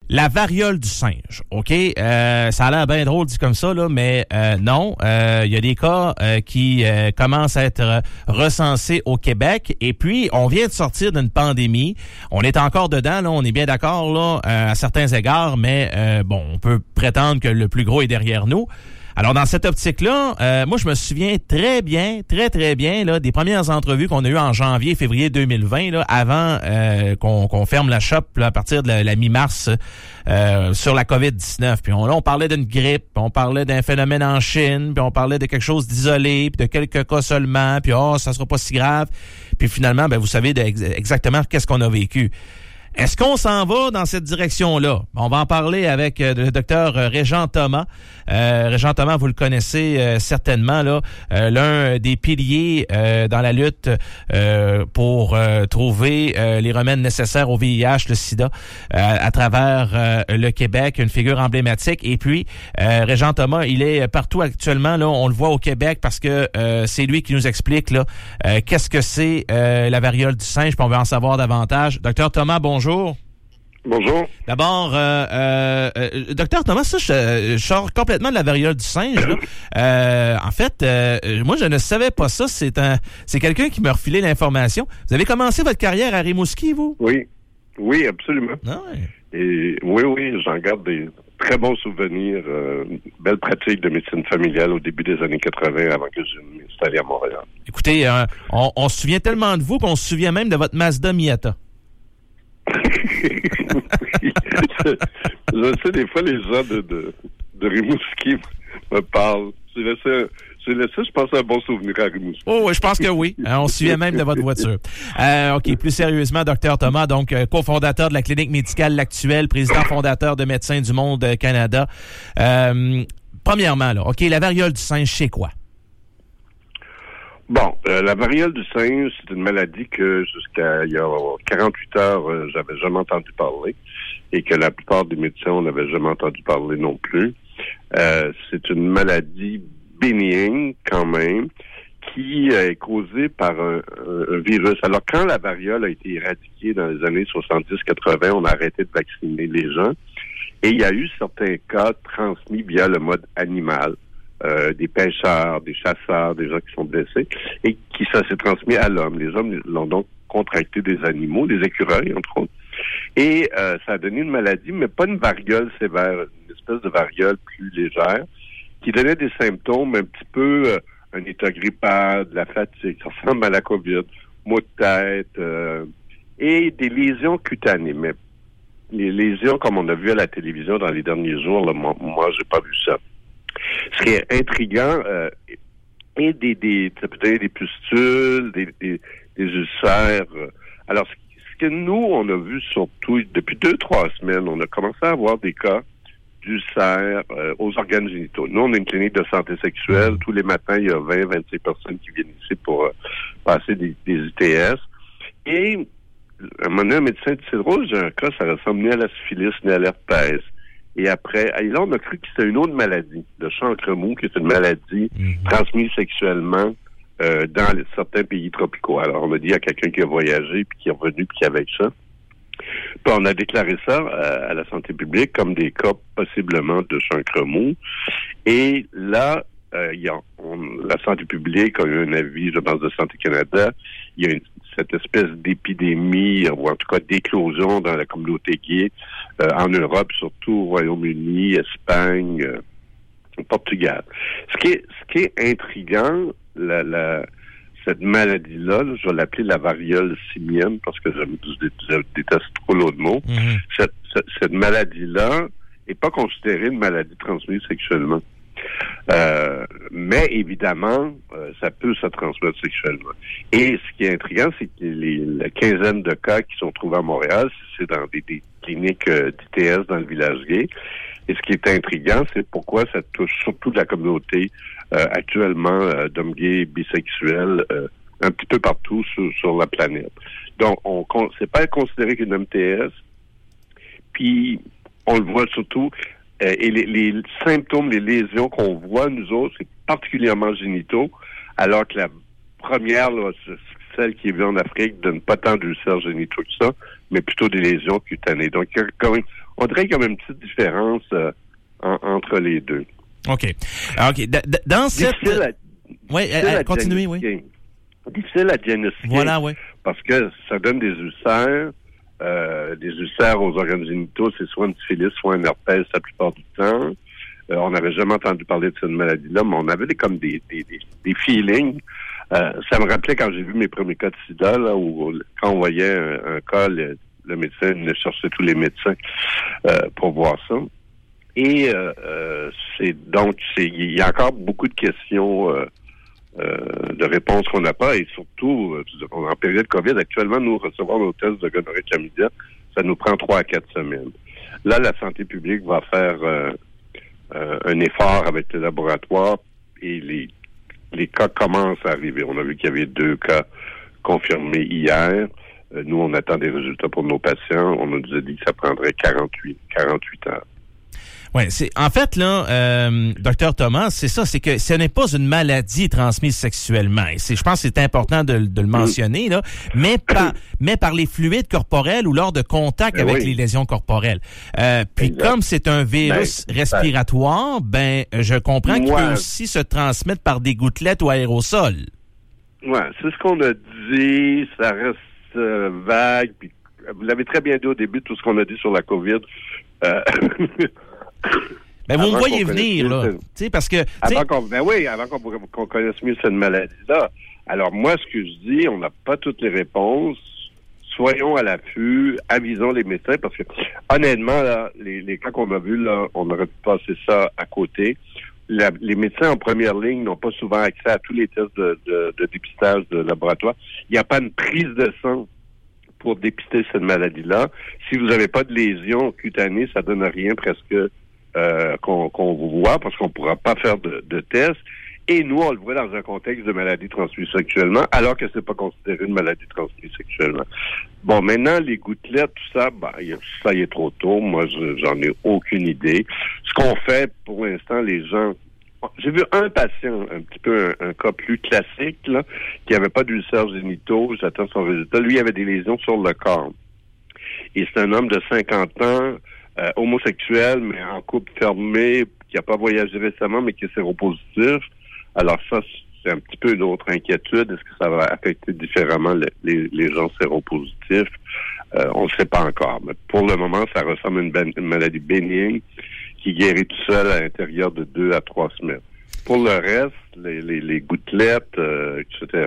La variole du singe, OK? Ça a l'air bien drôle dit comme ça, là, mais non. Il y a des cas qui commencent à être recensés au Québec. Et puis, on vient de sortir d'une pandémie. On est encore dedans, là, on est bien d'accord là, à certains égards, mais bon, on peut prétendre que le plus gros est derrière nous. Alors, dans cette optique-là, moi, je me souviens très bien là, des premières entrevues qu'on a eues en janvier, février 2020, là, avant qu'on ferme la shop là, à partir de la mi-mars sur la COVID-19. Puis on parlait d'une grippe, puis on parlait d'un phénomène en Chine, puis on parlait de quelque chose d'isolé, puis de quelques cas seulement, puis ça sera pas si grave. Puis finalement, ben vous savez exactement qu'est-ce qu'on a vécu. Est-ce qu'on s'en va dans cette direction-là? On va en parler avec le docteur Régent Thomas. Régent Thomas, vous le connaissez certainement, là, l'un des piliers dans la lutte pour trouver les remèdes nécessaires au VIH, le sida, à travers le Québec, une figure emblématique. Et puis, Régent Thomas, il est partout actuellement, là, on le voit au Québec parce que c'est lui qui nous explique là, qu'est-ce que c'est la variole du singe, puis on veut en savoir davantage. Docteur Thomas, bonjour. Bonjour. D'abord, docteur Thomas, ça, je sors complètement de la variole du singe. Là. En fait, moi, je ne savais pas ça. C'est quelqu'un qui m'a refilé l'information. Vous avez commencé votre carrière à Rimouski, vous? Oui, absolument. Ah ouais. Et oui, j'en garde des très bons souvenirs. Belle pratique de médecine familiale au début des années 80 avant que je m'installe à Montréal. Écoutez, on se souvient tellement de vous qu'on se souvient même de votre Mazda Miata. Je sais, des fois, les gens de Rimouski me parlent. J'ai laissé, je pense, un bon souvenir à Rimouski. Oh, oui, je pense que oui. On se souvient même de votre voiture. OK, plus sérieusement, Dr Thomas, donc cofondateur de la clinique médicale L'Actuel, président fondateur de Médecins du Monde Canada. Premièrement, là, OK, la variole du singe, c'est quoi? Bon, la variole du singe, c'est une maladie que jusqu'à il y a 48 heures, j'avais jamais entendu parler et que la plupart des médecins n'avaient jamais entendu parler non plus. C'est une maladie bénigne quand même qui est causée par un virus. Alors, quand la variole a été éradiquée dans les années 70-80, on a arrêté de vacciner les gens et il y a eu certains cas transmis via le mode animal. Des pêcheurs, des chasseurs, des gens qui sont blessés, et qui ça s'est transmis à l'homme. Les hommes l'ont donc contracté des animaux, des écureuils, entre autres. Et ça a donné une maladie, mais pas une variole sévère, une espèce de variole plus légère, qui donnait des symptômes un petit peu, un état grippal, de la fatigue, ça ressemble à la COVID, maux de tête, et des lésions cutanées. Mais les lésions, comme on a vu à la télévision dans les derniers jours, là, moi j'ai pas vu ça. Ce qui est intriguant, et ça peut être des pustules, des ulcères. Alors, ce que nous, on a vu surtout depuis 2-3 semaines, on a commencé à avoir des cas d'ulcères aux organes génitaux. Nous, on a une clinique de santé sexuelle. Tous les matins, il y a 20-25 personnes qui viennent ici pour passer des ITS. Et à un moment donné, un médecin dit, c'est drôle, j'ai un cas, ça ressemble ni à la syphilis, ni à l'herpès. Et après, là, on a cru que c'était une autre maladie, le chancre mou, qui est une maladie transmise sexuellement dans certains pays tropicaux. Alors, on a dit à quelqu'un qui a voyagé, puis qui est revenu, puis qui avait ça. Puis on a déclaré ça à la santé publique comme des cas possiblement de chancre mou. Et là, la santé publique a eu un avis, je pense, de Santé Canada. Il y a cette espèce d'épidémie, ou en tout cas d'éclosion dans la communauté gay, en Europe, surtout au Royaume-Uni, Espagne, Portugal. Ce qui est intriguant, cette maladie-là, je vais l'appeler la variole simienne parce que je déteste trop l'autre mot. Cette maladie-là n'est pas considérée une maladie transmise sexuellement. Mais évidemment, ça peut se transmettre sexuellement. Et ce qui est intriguant, c'est que la quinzaine de cas qui sont trouvés à Montréal, c'est dans des cliniques d'ITS dans le village gay. Et ce qui est intriguant, c'est pourquoi ça touche surtout la communauté actuellement d'hommes gays, bisexuels, un petit peu partout sur la planète. Donc, c'est pas considéré qu'une MTS. Puis, on le voit surtout. Et les symptômes, les lésions qu'on voit, nous autres, c'est particulièrement génitaux, alors que la première, là, celle qui est vue en Afrique, donne pas tant d'ulcères génitaux que ça, mais plutôt des lésions cutanées. Donc, On dirait qu'il y a une petite différence entre les deux. OK. Dans cette... Oui, continuez, oui. Difficile à diagnostiquer. Voilà, oui. Parce que ça donne des ulcères. Des ulcères aux organes génitaux, c'est soit une syphilis, soit un herpès la plupart du temps. On n'avait jamais entendu parler de cette maladie-là, mais on avait comme des feelings. Ça me rappelait quand j'ai vu mes premiers cas de sida, là, où quand on voyait un cas, le médecin venait chercher tous les médecins pour voir ça. Et il y a encore beaucoup de questions de réponses qu'on n'a pas, et surtout en période COVID, actuellement, nous recevoir nos tests de gonorrhée chlamydia, ça nous prend 3 à 4 semaines. Là, la santé publique va faire un effort avec les laboratoires et les cas commencent à arriver. On a vu qu'il y avait 2 cas confirmés hier. Nous, on attend des résultats pour nos patients. On nous a dit que ça prendrait 48 heures. Oui, en fait là, docteur Thomas, c'est ça, c'est que ce n'est pas une maladie transmise sexuellement. Et je pense que c'est important de le mentionner là, mais par les fluides corporels ou lors de contact avec les lésions corporelles. Puis comme c'est un virus respiratoire, je comprends qu'il peut aussi se transmettre par des gouttelettes ou aérosols. Ouais, c'est ce qu'on a dit. Ça reste vague. Puis, vous l'avez très bien dit au début, tout ce qu'on a dit sur la COVID. Vous me voyez venir, là. Tu sais, parce que. Avant qu'on connaisse mieux cette maladie-là. Alors, moi, ce que je dis, on n'a pas toutes les réponses. Soyons à l'affût, avisons les médecins, parce que, honnêtement, là, les cas qu'on a vus, là, on aurait pu passer ça à côté. Les médecins en première ligne n'ont pas souvent accès à tous les tests de dépistage de laboratoire. Il n'y a pas une prise de sang pour dépister cette maladie-là. Si vous n'avez pas de lésion cutanée, ça donne rien presque qu'on vous voit, parce qu'on ne pourra pas faire de tests. Et nous, on le voit dans un contexte de maladie transmise sexuellement, alors que c'est pas considéré une maladie transmise sexuellement. Bon, maintenant, les gouttelettes, tout ça, ça y est trop tôt. Moi, j'en ai aucune idée. Ce qu'on fait, pour l'instant, les gens... J'ai vu un patient, un petit peu un cas plus classique, là, qui avait pas d'ulcères génitaux. J'attends son résultat. Lui, il avait des lésions sur le corps. Et c'est un homme de 50 ans, homosexuel, mais en couple fermé, qui n'a pas voyagé récemment, mais qui est séropositif. Alors ça, c'est un petit peu une autre inquiétude. Est-ce que ça va affecter différemment les gens séropositifs? On ne sait pas encore. Mais pour le moment, ça ressemble à une maladie bénigne qui guérit tout seul à l'intérieur de 2 à 3 semaines. Pour le reste, les gouttelettes, etc.,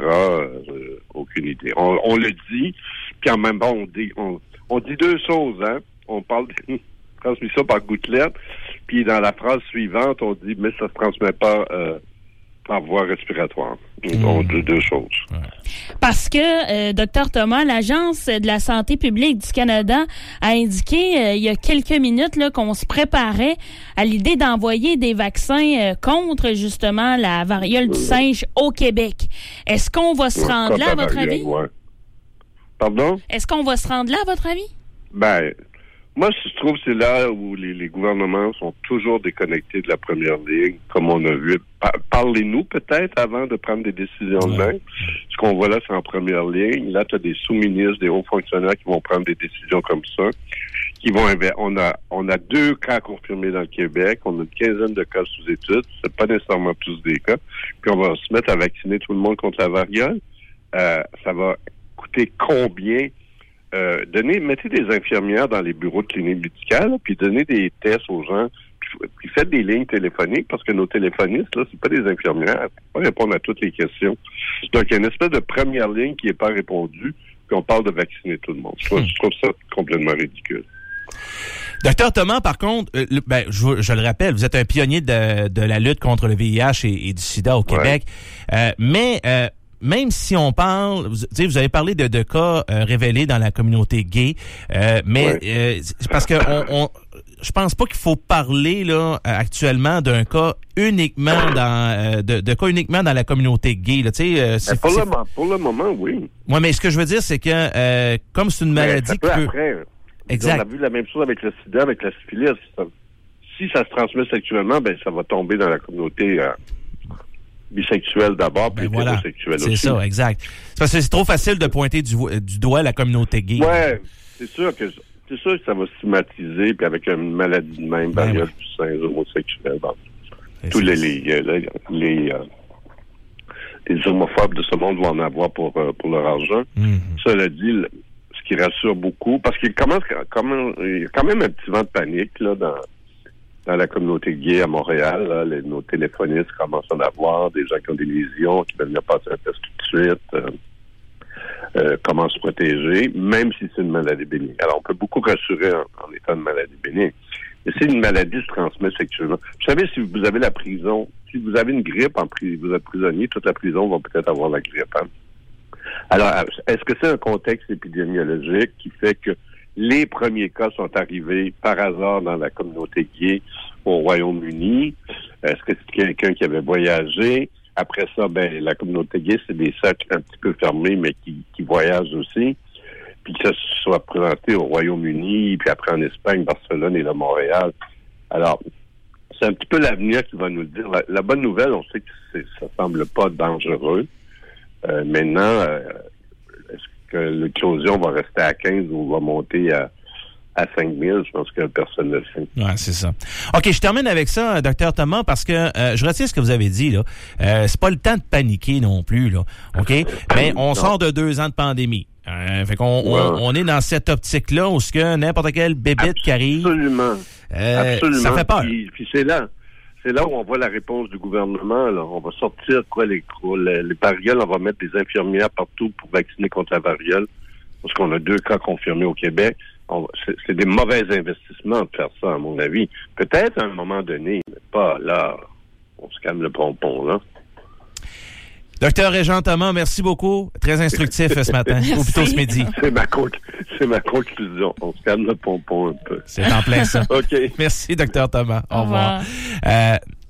aucune idée. On le dit, puis en même temps, on dit 2 choses, hein. On parle de transmission par gouttelette, puis dans la phrase suivante, on dit, mais ça se transmet pas par voie respiratoire. Donc, 2 choses. Parce que, Dr Thomas, l'Agence de la santé publique du Canada a indiqué il y a quelques minutes là, qu'on se préparait à l'idée d'envoyer des vaccins contre justement la variole du singe au Québec. Est-ce qu'on va se rendre là, à votre avis? Pardon? Est-ce qu'on va se rendre là, à votre avis? Moi, je trouve que c'est là où les gouvernements sont toujours déconnectés de la première ligne, comme on a vu. Parlez-nous peut-être avant de prendre des décisions de même. Ce qu'on voit là, c'est en première ligne. Là, tu as des sous-ministres, des hauts fonctionnaires qui vont prendre des décisions comme ça. On a 2 cas confirmés dans le Québec. On a une quinzaine de cas sous étude. C'est pas nécessairement tous des cas. Puis on va se mettre à vacciner tout le monde contre la variole. Ça va coûter combien? Mettez des infirmières dans les bureaux de clinique médicale, puis donnez des tests aux gens, puis faites des lignes téléphoniques, parce que nos téléphonistes, là, c'est pas des infirmières, ils peuvent pas répondre à toutes les questions. Donc, il y a une espèce de première ligne qui n'est pas répondue, puis on parle de vacciner tout le monde. Je trouve ça complètement ridicule. Docteur Thomas, par contre, je le rappelle, vous êtes un pionnier de la lutte contre le VIH et du sida au Québec, mais même si on parle, vous avez parlé de cas révélés dans la communauté gay, c'est parce que je pense pas qu'il faut parler là actuellement d'un cas uniquement de cas uniquement dans la communauté gay. Là, pour le moment, oui. Ouais, mais ce que je veux dire, c'est que comme c'est une maladie qui peut. Après, exact. On a vu la même chose avec le sida, avec la syphilis. Si ça se transmet sexuellement, ça va tomber dans la communauté bisexuelle d'abord, puis hétérosexuelle aussi. C'est ça, exact. C'est parce que c'est trop facile de pointer du doigt la communauté gay. Ouais, c'est sûr que c'est sûr que ça va stigmatiser, puis avec une maladie de même, variole du sein, homosexuels, bon. Tous les homophobes de ce monde vont en avoir pour leur argent. Cela dit, ce qui rassure beaucoup, parce qu'il commence il y a quand même un petit vent de panique là dans la communauté gay à Montréal. Là, nos téléphonistes commencent à en avoir, des gens qui ont des lésions, qui veulent venir passer un test tout de suite, comment se protéger, même si c'est une maladie bénigne. Alors, on peut beaucoup rassurer en étant une maladie bénigne. Mais si une maladie se transmet sexuellement, vous savez, si vous avez la prison, si vous avez une grippe, vous êtes prisonnier, toute la prison va peut-être avoir la grippe. Hein? Alors, est-ce que c'est un contexte épidémiologique qui fait que les premiers cas sont arrivés par hasard dans la communauté gay au Royaume-Uni? Est-ce que c'est quelqu'un qui avait voyagé? Après ça, la communauté gay, c'est des cercles un petit peu fermés, mais qui voyagent aussi. Puis que ça se soit présenté au Royaume-Uni, puis après en Espagne, Barcelone et là, Montréal. Alors, c'est un petit peu l'avenir qui va nous le dire. La bonne nouvelle, on sait que ça semble pas dangereux. Maintenant, est-ce que l'éclosion va rester à 15 ou va monter à 5 000? Je pense que personne ne le sait. Ouais, c'est ça. OK, je termine avec ça, Dr Thomas, parce que je retiens ce que vous avez dit, là. C'est pas le temps de paniquer non plus, là. OK? Mais on sort de 2 ans de pandémie. Fait qu'on on est dans cette optique-là où ce que n'importe quel bébite qui arrive. Absolument. Ça fait peur. Puis c'est là où on voit la réponse du gouvernement. Là. On va sortir les varioles, on va mettre des infirmières partout pour vacciner contre la variole. Parce qu'on a 2 cas confirmés au Québec. C'est des mauvais investissements de faire ça, à mon avis. Peut-être à un moment donné, mais pas là. On se calme le pompon, là. Docteur Régent Thomas, merci beaucoup. Très instructif ce matin, ou plutôt ce midi. C'est ma conclusion. On se calme le pompon un peu. C'est en plein ça. OK. Merci, Docteur Thomas. Au revoir.